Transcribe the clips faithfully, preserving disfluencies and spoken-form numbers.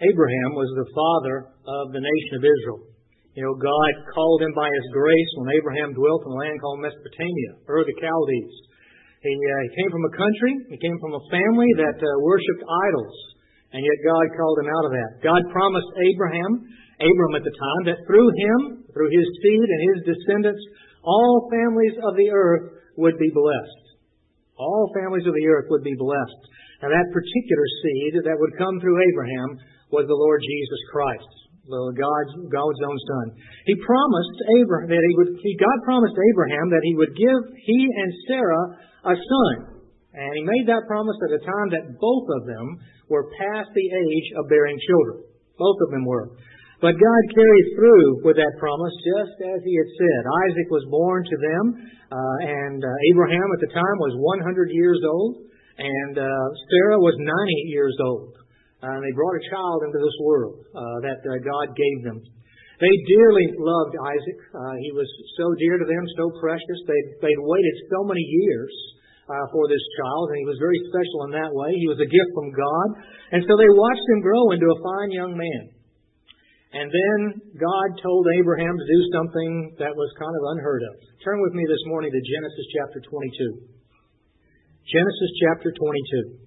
Abraham was the father of the nation of Israel. You know, God called him by His grace when Abraham dwelt in a land called Mesopotamia, Ur the Chaldees. He, uh, he came from a country, he came from a family that uh, worshipped idols, and yet God called him out of that. God promised Abraham, Abram at the time, that through him, through his seed and his descendants, all families of the earth would be blessed. All families of the earth would be blessed. Now that particular seed that would come through Abraham was the Lord Jesus Christ, God's, God's own Son. He promised Abraham that he would. He, God promised Abraham that He would give he and Sarah a son, and He made that promise at a time that both of them were past the age of bearing children. Both of them were. But God carried through with that promise just as He had said. Isaac was born to them, uh, and uh, Abraham at the time was one hundred years old, and uh, Sarah was ninety years old. Uh, and they brought a child into this world uh, that uh, God gave them. They dearly loved Isaac. Uh, he was so dear to them, so precious. They'd, they'd waited so many years uh, for this child, and he was very special in that way. He was a gift from God. And so they watched him grow into a fine young man. And then God told Abraham to do something that was kind of unheard of. Turn with me this morning to Genesis chapter twenty-two. Genesis chapter twenty-two.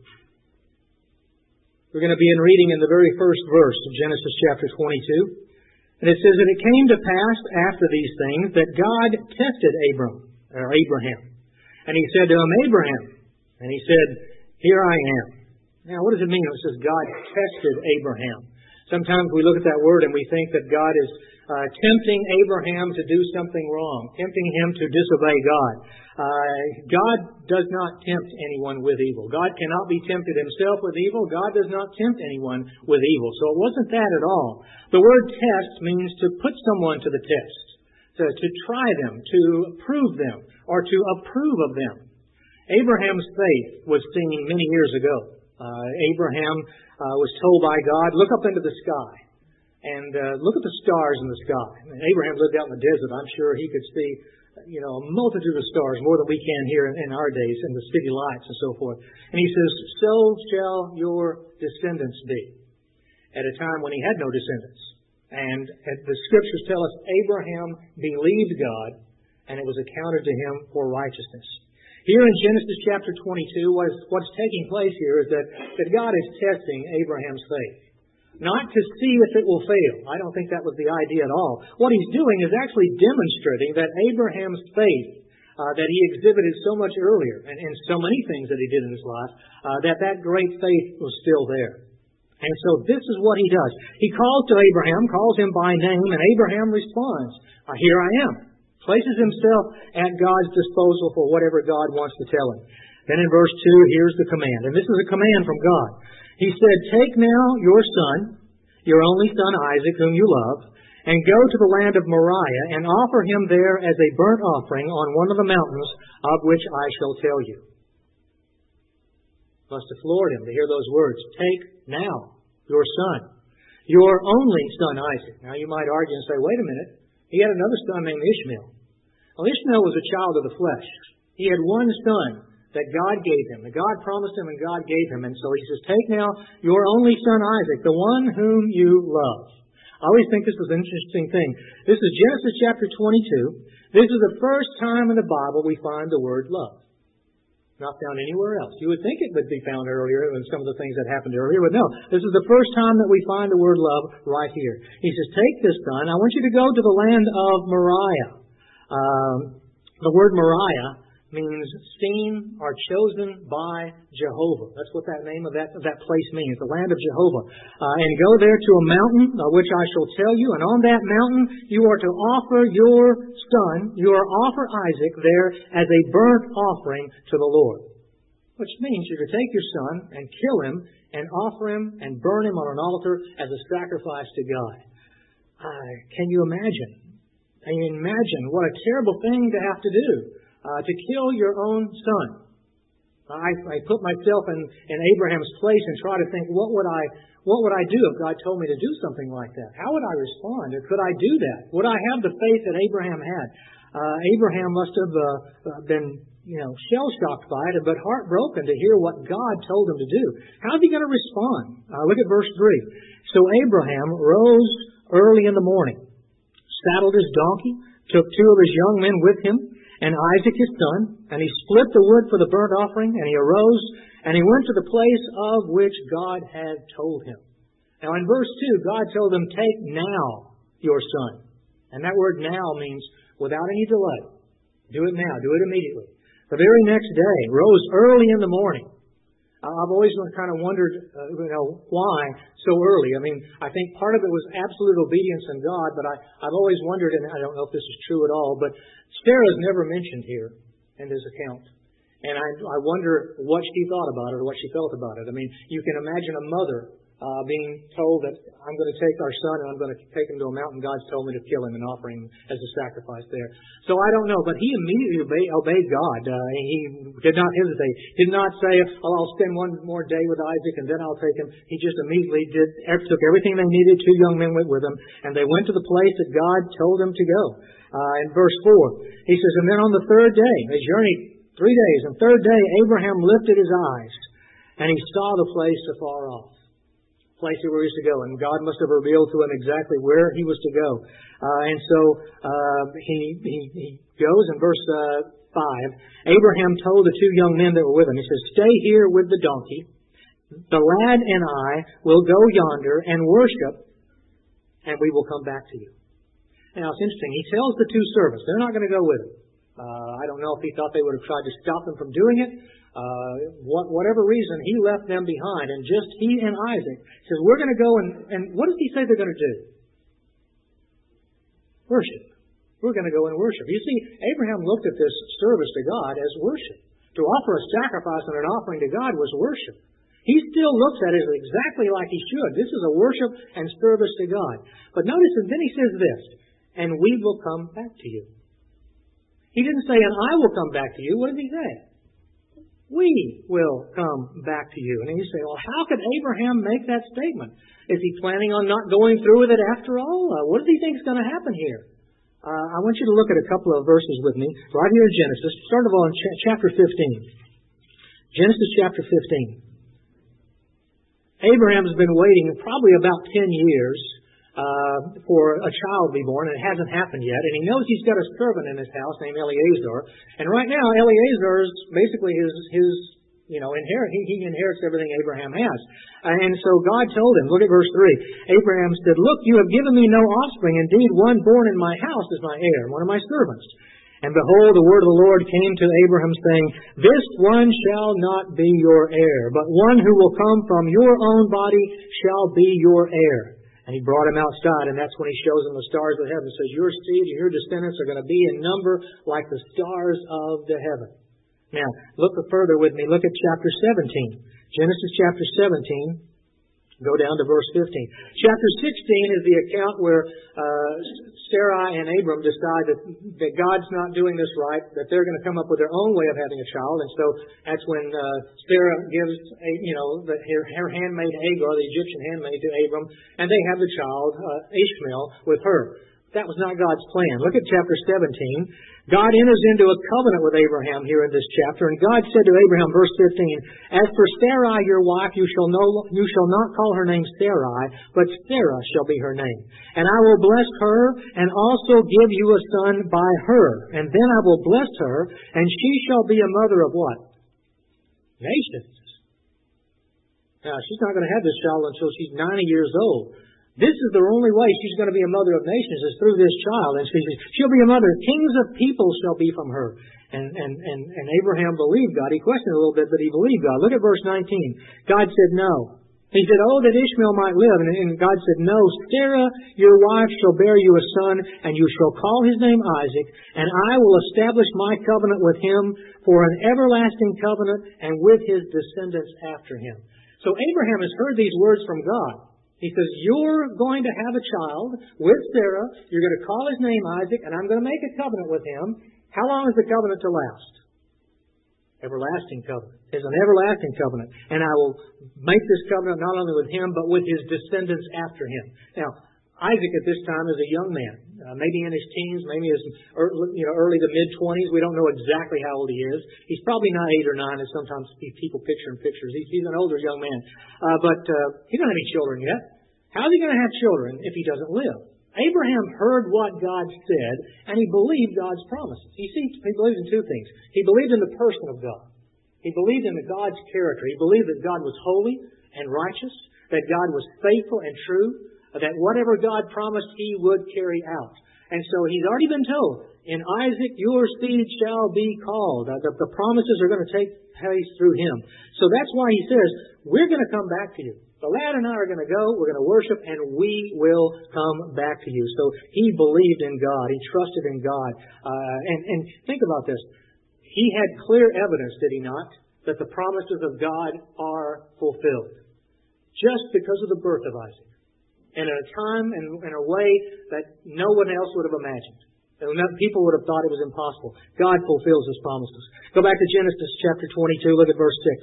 We're going to begin reading in the very first verse of Genesis chapter twenty-two. And it says, "And it came to pass after these things that God tested Abram, or Abraham. And He said to him, Abraham. And he said, Here I am." Now, what does it mean when it says God tested Abraham? Sometimes we look at that word and we think that God is uh, tempting Abraham to do something wrong, tempting him to disobey God. Uh, God does not tempt anyone with evil. God cannot be tempted Himself with evil. God does not tempt anyone with evil. So it wasn't that at all. The word test means to put someone to the test, to, to try them, to prove them, or to approve of them. Abraham's faith was seen many years ago. Uh, Abraham uh, was told by God, look up into the sky and uh, look at the stars in the sky. And Abraham lived out in the desert. I'm sure he could see, you know, a multitude of stars, more than we can here in, in our days, in the city lights and so forth. And he says, so shall your descendants be, at a time when he had no descendants. And the Scriptures tell us Abraham believed God, and it was accounted to him for righteousness. Here in Genesis chapter twenty-two, what is, what's taking place here is that, that God is testing Abraham's faith. Not to see if it will fail. I don't think that was the idea at all. What He's doing is actually demonstrating that Abraham's faith uh, that he exhibited so much earlier, and, and so many things that he did in his life, uh, that that great faith was still there. And so this is what He does. He calls to Abraham, calls him by name, and Abraham responds, uh, here I am. Places himself at God's disposal for whatever God wants to tell him. Then in verse two, here's the command. And this is a command from God. He said, take now your son, your only son Isaac, whom you love, and go to the land of Moriah, and offer him there as a burnt offering on one of the mountains of which I shall tell you. Must have floored him to hear those words. Take now your son, your only son Isaac. Now you might argue and say, wait a minute. He had another son named Ishmael. Well, Ishmael was a child of the flesh. He had one son that God gave him, that God promised him and God gave him. And so He says, take now your only son Isaac, the one whom you love. I always think this is an interesting thing. This is Genesis chapter twenty-two. This is the first time in the Bible we find the word love. Not found anywhere else. You would think it would be found earlier in some of the things that happened earlier, but no. This is the first time that we find the word love right here. He says, take this son. I want you to go to the land of Moriah. Um, the word Moriah means seen or chosen by Jehovah. That's what that name of that, of that place means, the land of Jehovah. Uh, and go there to a mountain, uh, which I shall tell you, and on that mountain you are to offer your son, you are to offer Isaac there as a burnt offering to the Lord. Which means you're to take your son and kill him and offer him and burn him on an altar as a sacrifice to God. Uh, can you imagine? Can you imagine what a terrible thing to have to do? Uh, to kill your own son. I, I put myself in, in Abraham's place and try to think, what would I what would I do if God told me to do something like that? How would I respond? Or could I do that? Would I have the faith that Abraham had? Uh, Abraham must have uh, been you know, shell-shocked by it, but heartbroken to hear what God told him to do. How's he going to respond? Uh, look at verse three. So Abraham rose early in the morning, saddled his donkey, took two of his young men with him, and Isaac his son, and he split the wood for the burnt offering, and he arose, and he went to the place of which God had told him. Now in verse two, God told him, take now your son. And that word now means without any delay. Do it now. Do it immediately. The very next day, rose early in the morning. I've always kind of wondered, uh, you know, why so early. I mean, I think part of it was absolute obedience in God, but I, I've always wondered, and I don't know if this is true at all, but Sarah is never mentioned here in this account. And I, I wonder what she thought about it or what she felt about it. I mean, you can imagine a mother uh, being told that I'm going to take our son and I'm going to take him to a mountain. God's told me to kill him and offer him as a sacrifice there. So I don't know, but he immediately obeyed, obeyed God. Uh, he did not hesitate. Did not say, oh, I'll spend one more day with Isaac and then I'll take him. He just immediately did, took everything they needed. Two young men went with him, and they went to the place that God told them to go. Uh, in verse four, he says, and then on the third day, they journeyed three days, and third day Abraham lifted his eyes, and he saw the place afar off. Place where he was to go, and God must have revealed to him exactly where he was to go. Uh, and so uh, he, he he goes in verse uh, five. Abraham told the two young men that were with him, he says, stay here with the donkey. The lad and I will go yonder and worship, and we will come back to you. Now it's interesting. He tells the two servants, they're not going to go with him. Uh, I don't know if he thought they would have tried to stop them from doing it. Uh, what, whatever reason, he left them behind, and just he and Isaac says, we're going to go and, and what does he say they're going to do? Worship. We're going to go and worship. You see, Abraham looked at this service to God as worship. To offer a sacrifice and an offering to God was worship. He still looks at it exactly like he should. This is a worship and service to God. But notice, and then he says this, and we will come back to you. He didn't say, and I will come back to you. What did he say? We will come back to you. And then you say, well, how could Abraham make that statement? Is he planning on not going through with it after all? Uh, what does he think is going to happen here? Uh, I want you to look at a couple of verses with me, right here in Genesis. Start of all in ch- chapter fifteen. Genesis chapter fifteen. Abraham's been waiting probably about ten years uh, for a child to be born, and it hasn't happened yet. And he knows he's got a servant in his house named Eliezer. And right now, Eliezer is basically his, his you know, inherit. He, he inherits everything Abraham has. And so God told him, look at verse three. Abraham said, look, you have given me no offspring. Indeed, one born in my house is my heir, one of my servants. And behold, the word of the Lord came to Abraham, saying, this one shall not be your heir, but one who will come from your own body shall be your heir. And he brought him outside, and that's when he shows him the stars of heaven. He says, your seed, your descendants are going to be in number like the stars of the heaven. Now, look further with me. Look at chapter seventeen. Genesis chapter seventeen. Go down to verse fifteen. Chapter sixteen is the account where uh, Sarai and Abram decide that, that God's not doing this right, that they're going to come up with their own way of having a child. And so that's when uh, Sarah gives, a, you know, the, her, her handmaid Hagar, the Egyptian handmaid, to Abram, and they have the child, uh, Ishmael, with her. That was not God's plan. Look at chapter seventeen. God enters into a covenant with Abraham here in this chapter, and God said to Abraham, verse fifteen, as for Sarai your wife, you shall no, you shall not call her name Sarai, but Sarah shall be her name. And I will bless her, and also give you a son by her. And then I will bless her, and she shall be a mother of what? Nations. Now, she's not going to have this child until she's ninety years old. This is the only way she's going to be a mother of nations is through this child. And she says, she'll be a mother. Kings of peoples shall be from her. And, and, and, and Abraham believed God. He questioned a little bit, but he believed God. Look at verse nineteen. God said no. He said, oh, that Ishmael might live. And, and God said, no, Sarah, your wife, shall bear you a son, and you shall call his name Isaac, and I will establish my covenant with him for an everlasting covenant, and with his descendants after him. So Abraham has heard these words from God. He says, you're going to have a child with Sarah. You're going to call his name Isaac, and I'm going to make a covenant with him. How long is the covenant to last? Everlasting covenant. It's an everlasting covenant. And I will make this covenant not only with him, but with his descendants after him. Now, Isaac at this time is a young man, uh, maybe in his teens, maybe his early, you know, early to mid-twenties. We don't know exactly how old he is. He's probably not eight or nine, as sometimes people picture in pictures. He's, he's an older young man. Uh, but uh, he doesn't have any children yet. How is he going to have children if he doesn't live? Abraham heard what God said, and he believed God's promises. You see, he believed in two things. He believed in the person of God. He believed in God's character. He believed that God was holy and righteous, that God was faithful and true, that whatever God promised, He would carry out. And so He's already been told, in Isaac your seed shall be called. Uh, the, the promises are going to take place through him. So that's why He says, we're going to come back to you. The lad and I are going to go, we're going to worship, and we will come back to you. So he believed in God. He trusted in God. Uh, and, and think about this. He had clear evidence, did he not, that the promises of God are fulfilled. Just because of the birth of Isaac. And at a time and in a way that no one else would have imagined. People would have thought it was impossible. God fulfills His promises. Go back to Genesis chapter twenty-two, look at verse six.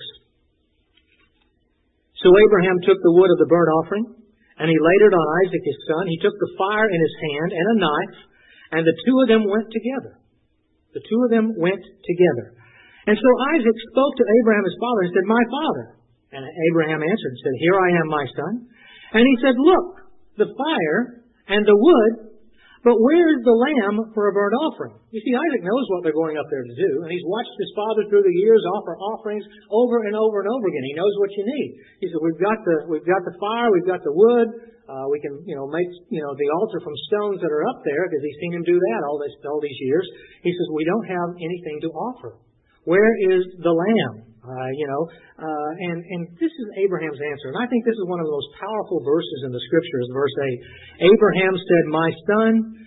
So Abraham took the wood of the burnt offering, and he laid it on Isaac his son. He took the fire in his hand and a knife, and the two of them went together. The two of them went together. And so Isaac spoke to Abraham his father and said, "My father." And Abraham answered and said, "Here I am, my son." And he said, "Look, the fire and the wood, but where is the lamb for a burnt offering?" You see, Isaac knows what they're going up there to do, and he's watched his father through the years offer offerings over and over and over again. He knows what you need. He said, "We've got the we've got the fire, we've got the wood. Uh, we can, you know, make you know the altar from stones that are up there," because he's seen him do that all this all these years. He says, "We don't have anything to offer. Where is the lamb?" Uh, you know, uh, and, and this is Abraham's answer. And I think this is one of the most powerful verses in the Scriptures, verse eight. Abraham said, "My son,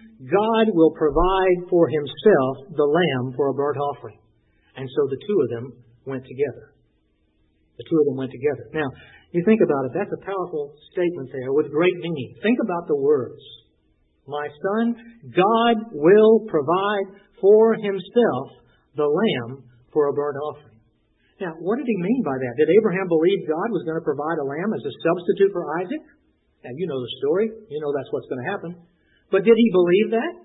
God will provide for Himself the lamb for a burnt offering." And so the two of them went together. The two of them went together. Now, you think about it, that's a powerful statement there with great meaning. Think about the words. My son, God will provide for Himself the lamb for a burnt offering. Now, what did he mean by that? Did Abraham believe God was going to provide a lamb as a substitute for Isaac? Now, you know the story. You know that's what's going to happen. But did he believe that?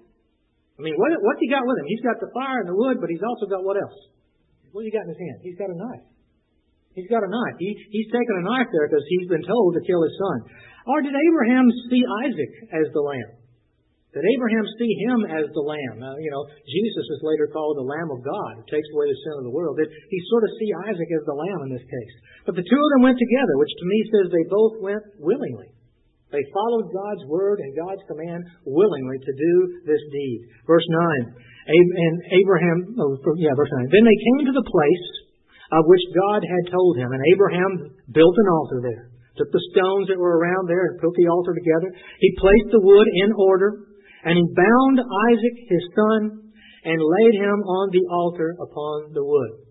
I mean, what, what's he got with him? He's got the fire and the wood, but he's also got what else? What has he got in his hand? He's got a knife. He's got a knife. He, he's taken a knife there because he's been told to kill his son. Or did Abraham see Isaac as the lamb? Did Abraham see him as the lamb? Uh, you know, Jesus is later called the Lamb of God, who takes away the sin of the world. Did he sort of see Isaac as the lamb in this case? But the two of them went together, which to me says they both went willingly. They followed God's word and God's command willingly to do this deed. Verse nine. And Abraham, oh, yeah, verse nine. Then they came to the place of which God had told him, and Abraham built an altar there. Took the stones that were around there and put the altar together. He placed the wood in order. And he bound Isaac his son and laid him on the altar upon the wood.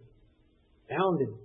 Bound him.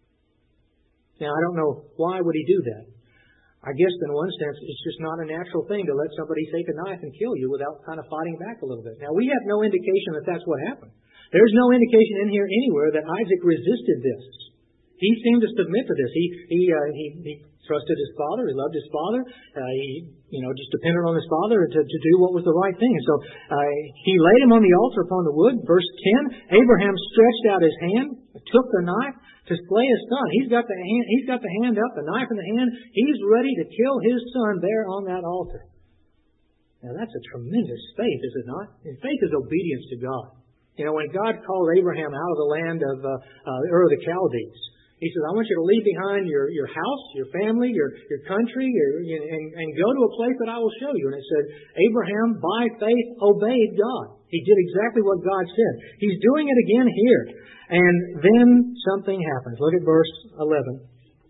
Now, I don't know, why would he do that? I guess in one sense it's just not a natural thing to let somebody take a knife and kill you without kind of fighting back a little bit. Now, we have no indication that that's what happened. There's no indication in here anywhere that Isaac resisted this. He seemed to submit to this. He he uh, he, he trusted his father. He loved his father. Uh, he you know just depended on his father to, to do what was the right thing. And so uh, he laid him on the altar upon the wood. Verse ten. Abraham stretched out his hand, took the knife to slay his son. He's got the hand. He's got the hand up, the knife in the hand. He's ready to kill his son there on that altar. Now that's a tremendous faith, is it not? And faith is obedience to God. You know, when God called Abraham out of the land of uh, uh, Ur of the Chaldees, He says, "I want you to leave behind your, your house, your family, your, your country, your, and, and go to a place that I will show you." And it said, Abraham, by faith, obeyed God. He did exactly what God said. He's doing it again here. And then something happens. Look at verse eleven.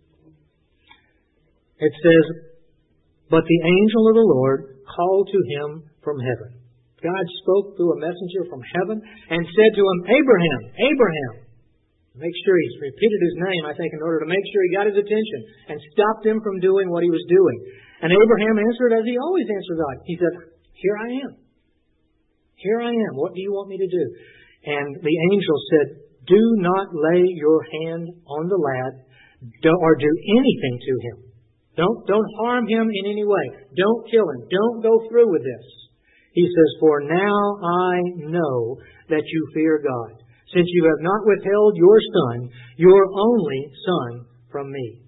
It says, "But the angel of the Lord called to him from heaven." God spoke through a messenger from heaven and said to him, "Abraham, Abraham." Make sure he's repeated his name, I think, in order to make sure he got his attention and stopped him from doing what he was doing. And Abraham answered as he always answered God. He said, "Here I am. Here I am. What do you want me to do?" And the angel said, "Do not lay your hand on the lad or do anything to him. Don't, don't harm him in any way. Don't kill him. Don't go through with this. He says, for now I know that you fear God, since you have not withheld your son, your only son, from me.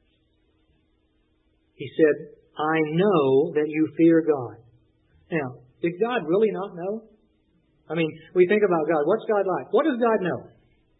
He said, I know that you fear God. Now, did God really not know? I mean, we think about God. What's God like? What does God know?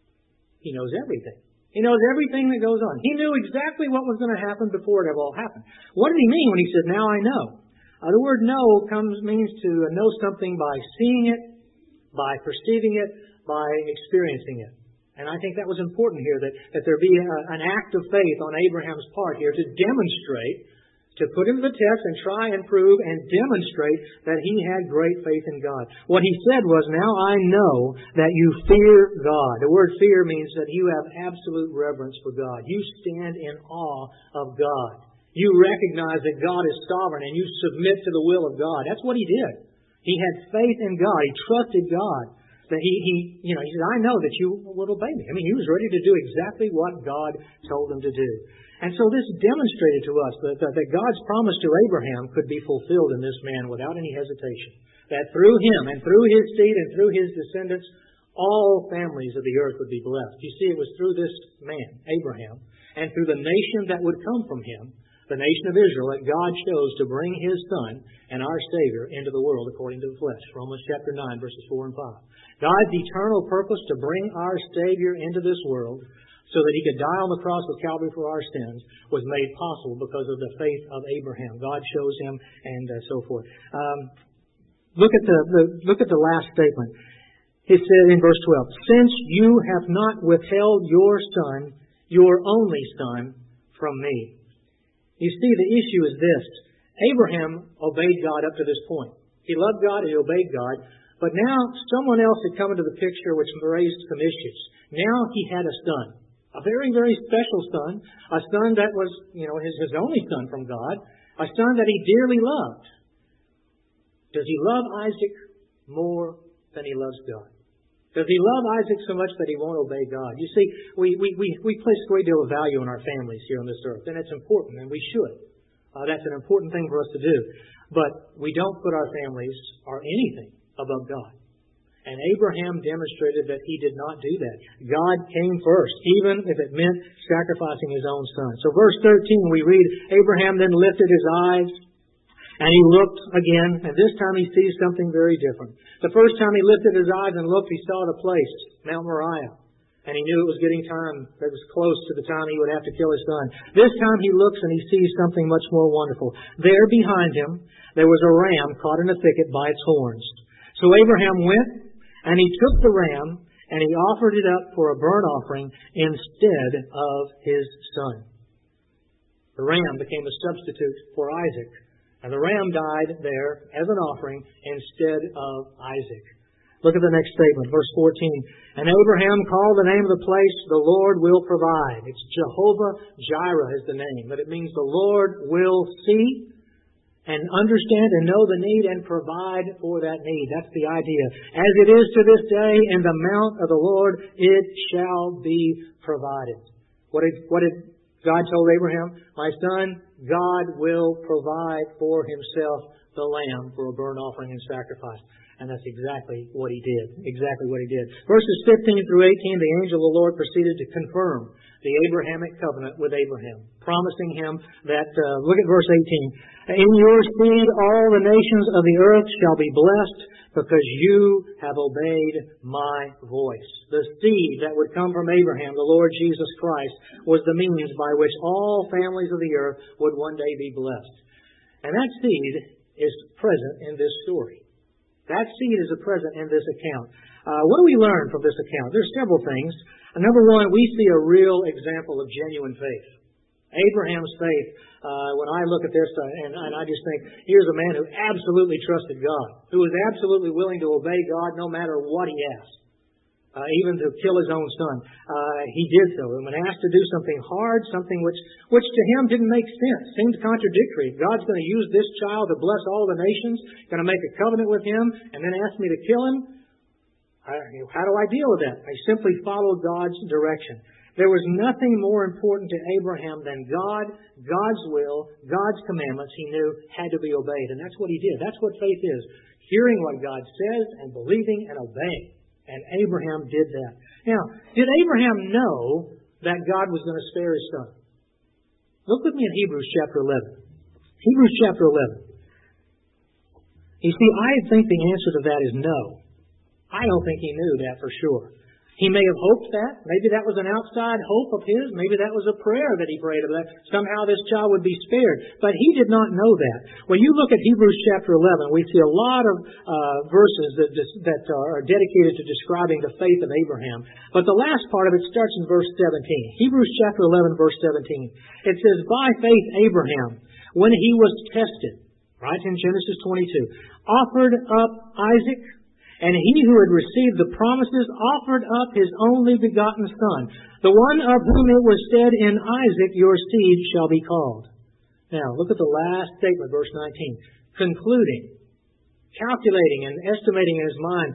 He knows everything. He knows everything that goes on. He knew exactly what was going to happen before it all happened. What did he mean when he said, now I know? Uh, the word know comes means to know something by seeing it, by perceiving it, by experiencing it. And I think that was important here, that, that there be a, an act of faith on Abraham's part here to demonstrate, to put him to the test and try and prove and demonstrate that he had great faith in God. What he said was, now I know that you fear God. The word fear means that you have absolute reverence for God. You stand in awe of God. You recognize that God is sovereign and you submit to the will of God. That's what he did. He had faith in God. He trusted God. That he, he, you know, he said, I know that you will obey me. I mean, he was ready to do exactly what God told him to do. And so this demonstrated to us that, that, that God's promise to Abraham could be fulfilled in this man without any hesitation. That through him and through his seed and through his descendants, all families of the earth would be blessed. You see, it was through this man, Abraham, and through the nation that would come from him, the nation of Israel, that God chose to bring His Son and our Savior into the world according to the flesh. Romans chapter nine, verses four and five. God's eternal purpose to bring our Savior into this world so that He could die on the cross of Calvary for our sins was made possible because of the faith of Abraham. God chose him and uh, so forth. Um, look at the, the look at the last statement. It said in verse twelve, since you have not withheld your Son, your only Son, from me. You see, the issue is this. Abraham obeyed God up to this point. He loved God, he obeyed God, but now someone else had come into the picture which raised some issues. Now he had a son. A very, very special son. A son that was, you know, his, his only son from God. A son that he dearly loved. Does he love Isaac more than he loves God? Does he love Isaac so much that he won't obey God? You see, we, we, we, we place a great deal of value on our families here on this earth, and it's important, and we should. Uh, that's an important thing for us to do. But we don't put our families or anything above God. And Abraham demonstrated that he did not do that. God came first, even if it meant sacrificing his own son. So verse thirteen, we read, Abraham then lifted his eyes, and he looked again, and this time he sees something very different. The first time he lifted his eyes and looked, he saw the place, Mount Moriah. And he knew it was getting time, it was close to the time he would have to kill his son. This time he looks and he sees something much more wonderful. There behind him, there was a ram caught in a thicket by its horns. So Abraham went, and he took the ram, and he offered it up for a burnt offering instead of his son. The ram became a substitute for Isaac. And the ram died there as an offering instead of Isaac. Look at the next statement, verse fourteen. And Abraham called the name of the place, the Lord will provide. It's Jehovah Jireh is the name. But it means the Lord will see and understand and know the need and provide for that need. That's the idea. As it is to this day, in the mount of the Lord, it shall be provided. What did, what did God told Abraham? My son, God will provide for Himself the lamb for a burnt offering and sacrifice. And that's exactly what He did. Exactly what He did. Verses fifteen through eighteen, the angel of the Lord proceeded to confirm the Abrahamic covenant with Abraham, promising him that, uh, look at verse eighteen, in your seed all the nations of the earth shall be blessed because you have obeyed my voice. The seed that would come from Abraham, the Lord Jesus Christ, was the means by which all families of the earth would one day be blessed. And that seed is present in this story. That seed is present in this account. Uh, what do we learn from this account? There's several things. Uh, number one, we see a real example of genuine faith. Abraham's faith, uh, when I look at this, uh, and, and I just think, here's a man who absolutely trusted God, who was absolutely willing to obey God no matter what he asked, uh, even to kill his own son. Uh, he did so. And when asked to do something hard, something which, which to him didn't make sense, seemed contradictory. God's going to use this child to bless all the nations, going to make a covenant with him, and then ask me to kill him. I, how do I deal with that? I simply followed God's direction. There was nothing more important to Abraham than God, God's will, God's commandments he knew had to be obeyed. And that's what he did. That's what faith is. Hearing what God says and believing and obeying. And Abraham did that. Now, did Abraham know that God was going to spare his son? Look with me in Hebrews chapter eleven. Hebrews chapter eleven. You see, I think the answer to that is no. I don't think he knew that for sure. He may have hoped that. Maybe that was an outside hope of his. Maybe that was a prayer that he prayed of that. Somehow this child would be spared. But he did not know that. When you look at Hebrews chapter eleven, we see a lot of uh, verses that, that are dedicated to describing the faith of Abraham. But the last part of it starts in verse seventeen. Hebrews chapter eleven, verse seventeen. It says, by faith Abraham, when he was tested, right in Genesis twenty-two, offered up Isaac. And he who had received the promises offered up his only begotten son, the one of whom it was said, in Isaac your seed shall be called. Now, look at the last statement, verse nineteen. Concluding, calculating and estimating in his mind,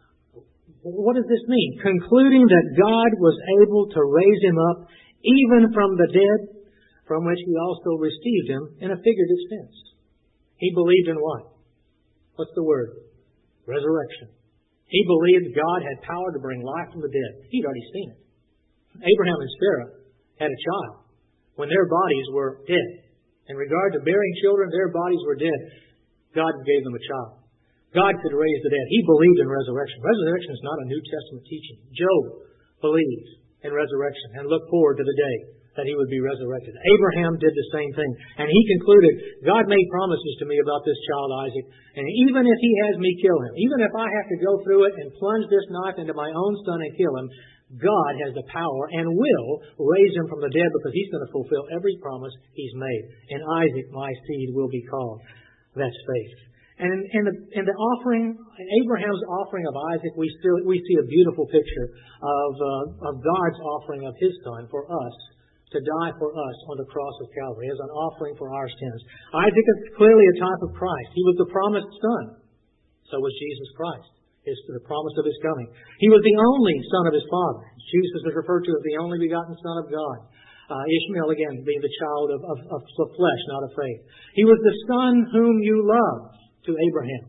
what does this mean? Concluding that God was able to raise him up even from the dead, from which he also received him in a figurative sense. He believed in what? What's the word? Resurrection. He believed God had power to bring life from the dead. He'd already seen it. Abraham and Sarah had a child when their bodies were dead. In regard to bearing children, their bodies were dead. God gave them a child. God could raise the dead. He believed in resurrection. Resurrection is not a New Testament teaching. Job believed in resurrection and looked forward to the day that he would be resurrected. Abraham did the same thing. And he concluded, God made promises to me about this child Isaac, and even if he has me kill him, even if I have to go through it and plunge this knife into my own son and kill him, God has the power and will raise him from the dead because he's going to fulfill every promise he's made. And Isaac, my seed, will be called. That's faith. And in the, in the offering, Abraham's offering of Isaac, we still we see a beautiful picture of, uh, of God's offering of his son for us, to die for us on the cross of Calvary as an offering for our sins. Isaac is clearly a type of Christ. He was the promised son. So was Jesus Christ. Is the promise of his coming. He was the only son of his father. Jesus is referred to as the only begotten Son of God. Uh, Ishmael, again, being the child of, of, of the flesh, not of faith. He was the son whom you love to Abraham.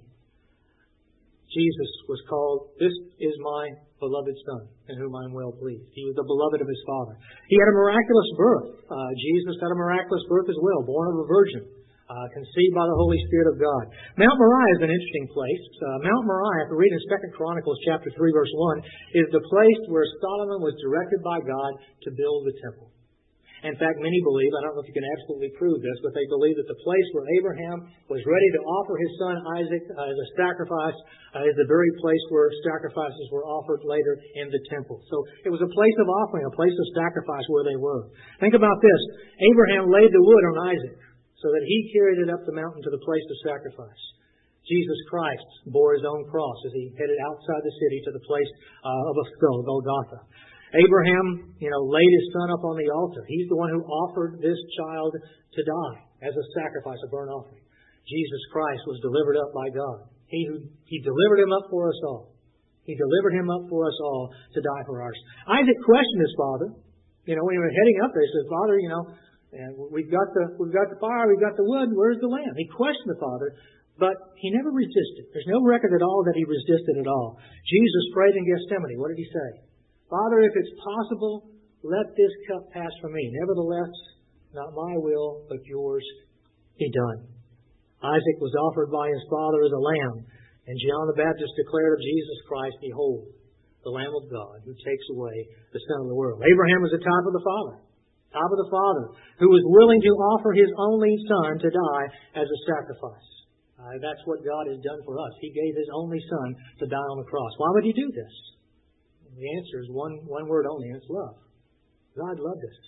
Jesus was called, this is my beloved Son, in whom I am well pleased. He was the beloved of his Father. He had a miraculous birth. Uh, Jesus had a miraculous birth as well, born of a virgin, uh, conceived by the Holy Spirit of God. Mount Moriah is an interesting place. Uh, Mount Moriah, if we read in Second Chronicles chapter three, verse one, is the place where Solomon was directed by God to build the temple. In fact, many believe, I don't know if you can absolutely prove this, but they believe that the place where Abraham was ready to offer his son Isaac uh, as a sacrifice uh, is the very place where sacrifices were offered later in the temple. So it was a place of offering, a place of sacrifice where they were. Think about this. Abraham laid the wood on Isaac so that he carried it up the mountain to the place of sacrifice. Jesus Christ bore his own cross as he headed outside the city to the place uh, of a skull, Golgotha. Abraham, you know, laid his son up on the altar. He's the one who offered this child to die as a sacrifice, a burnt offering. Jesus Christ was delivered up by God. He who He delivered him up for us all. He delivered him up for us all to die for ours. Isaac questioned his father. You know, when he was heading up there, he said, Father, you know, we've got the we've got the fire, we've got the wood, where's the lamb? He questioned the father, but he never resisted. There's no record at all that he resisted at all. Jesus prayed in Gethsemane. What did he say? Father, if it's possible, let this cup pass from me. Nevertheless, not my will, but yours be done. Isaac was offered by his father as a lamb, and John the Baptist declared of Jesus Christ, Behold, the Lamb of God who takes away the sin of the world. Abraham was a type of the Father, type of the Father, who was willing to offer his only son to die as a sacrifice. Uh, that's what God has done for us. He gave His only Son to die on the cross. Why would He do this? The answer is one, one word only, and it's love. God loved us.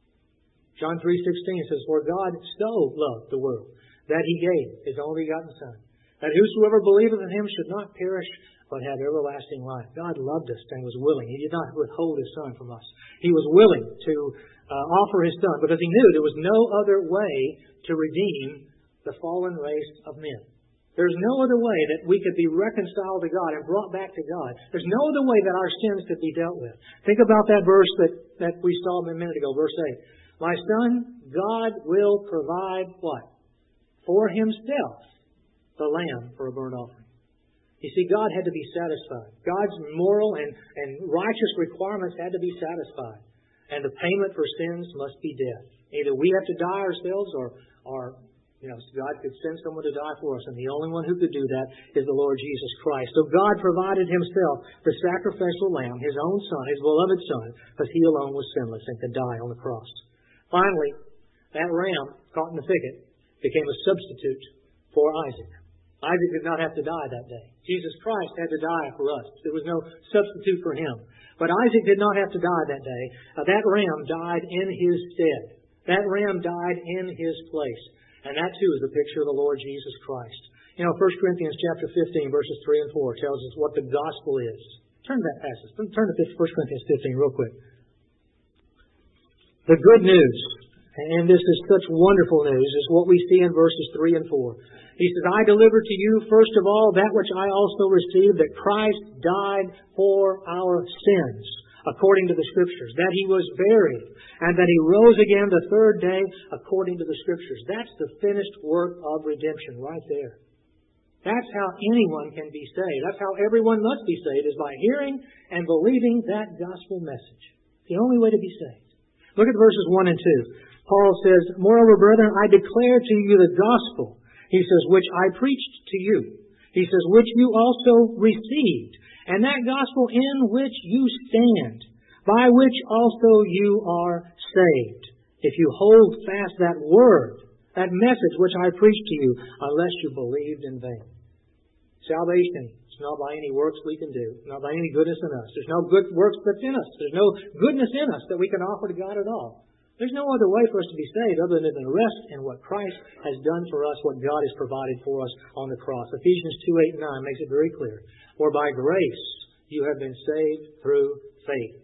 John three sixteen says, For God so loved the world, that He gave His only begotten Son, that whosoever believeth in Him should not perish, but have everlasting life. God loved us and was willing. He did not withhold His Son from us. He was willing to uh, offer His Son because He knew there was no other way to redeem the fallen race of men. There's no other way that we could be reconciled to God and brought back to God. There's no other way that our sins could be dealt with. Think about that verse that, that we saw a minute ago, verse eight. My son, God will provide what? For Himself the lamb for a burnt offering. You see, God had to be satisfied. God's moral and, and righteous requirements had to be satisfied. And the payment for sins must be death. Either we have to die ourselves or, or you know, God could send someone to die for us. And the only one who could do that is the Lord Jesus Christ. So God provided Himself the sacrificial lamb, His own Son, His beloved Son, because He alone was sinless and could die on the cross. Finally, that ram caught in the thicket became a substitute for Isaac. Isaac did not have to die that day. Jesus Christ had to die for us. There was no substitute for Him. But Isaac did not have to die that day. Uh, that ram died in his stead. That ram died in his place. And that too is a picture of the Lord Jesus Christ. You know, First Corinthians chapter fifteen, verses three and four tells us what the gospel is. Turn to that passage. Turn to First Corinthians fifteen real quick. The good news, and this is such wonderful news, is what we see in verses three and four. He says, I delivered to you, first of all, that which I also received, that Christ died for our sins, according to the Scriptures, that He was buried, and that He rose again the third day, according to the Scriptures. That's the finished work of redemption right there. That's how anyone can be saved. That's how everyone must be saved, is by hearing and believing that gospel message. The only way to be saved. Look at verses one and two. Paul says, Moreover, brethren, I declare to you the gospel, he says, which I preached to you. He says, which you also received, and that gospel in which you stand, by which also you are saved, if you hold fast that word, that message which I preached to you, unless you believed in vain. Salvation is not by any works we can do, not by any goodness in us. There's no good works that's in us. There's no goodness in us that we can offer to God at all. There's no other way for us to be saved other than to rest in what Christ has done for us, what God has provided for us on the cross. Ephesians two, eight, and nine makes it very clear. For by grace you have been saved through faith.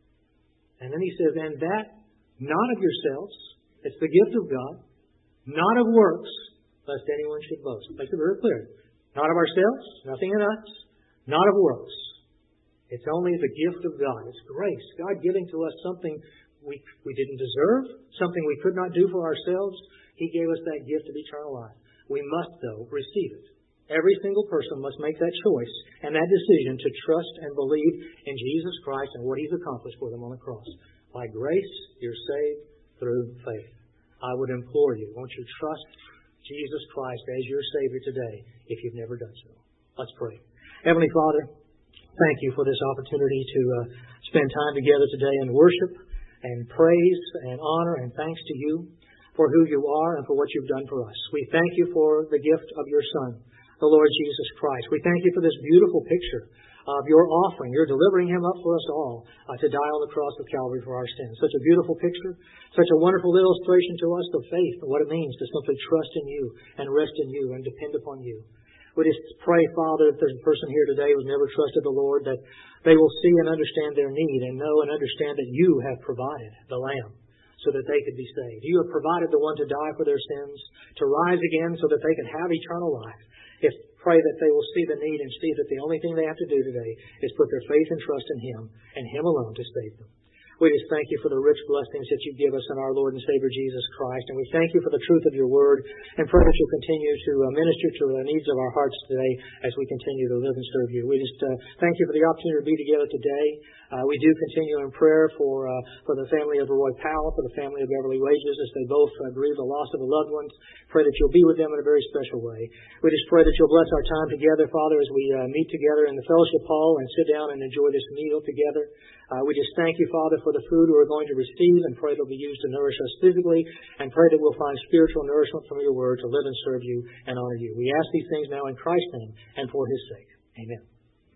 And then he says, and that not of yourselves, it's the gift of God, not of works, lest anyone should boast. Makes it very clear. Not of ourselves, nothing in us, not of works. It's only the gift of God. It's grace. God giving to us something we, we didn't deserve, something we could not do for ourselves. He gave us that gift of eternal life. We must, though, receive it. Every single person must make that choice and that decision to trust and believe in Jesus Christ and what He's accomplished for them on the cross. By grace, you're saved through faith. I would implore you, won't you trust Jesus Christ as your Savior today if you've never done so. Let's pray. Heavenly Father, thank you for this opportunity to uh, spend time together today in worship and praise and honor and thanks to you for who you are and for what you've done for us. We thank you for the gift of your Son, the Lord Jesus Christ. We thank you for this beautiful picture of your offering. You're delivering Him up for us all uh, to die on the cross of Calvary for our sins. Such a beautiful picture, such a wonderful illustration to us of faith and what it means to simply trust in you and rest in you and depend upon you. We just pray, Father, if there's a person here today who's never trusted the Lord, that they will see and understand their need and know and understand that you have provided the Lamb so that they could be saved. You have provided the one to die for their sins, to rise again so that they can have eternal life. If pray that they will see the need and see that the only thing they have to do today is put their faith and trust in Him and Him alone to save them. We just thank you for the rich blessings that you give us in our Lord and Savior Jesus Christ. And we thank you for the truth of your word and pray that you'll continue to minister to the needs of our hearts today as we continue to live and serve you. We just uh, thank you for the opportunity to be together today. Uh, we do continue in prayer for uh, for the family of Roy Powell, for the family of Beverly Wages as they both uh, grieve the loss of a loved one. Pray that you'll be with them in a very special way. We just pray that you'll bless our time together, Father, as we uh, meet together in the fellowship hall and sit down and enjoy this meal together. Uh, we just thank you, Father, for the food we're going to receive and pray it'll be used to nourish us physically and pray that we'll find spiritual nourishment from your word to live and serve you and honor you. We ask these things now in Christ's name and for His sake. Amen.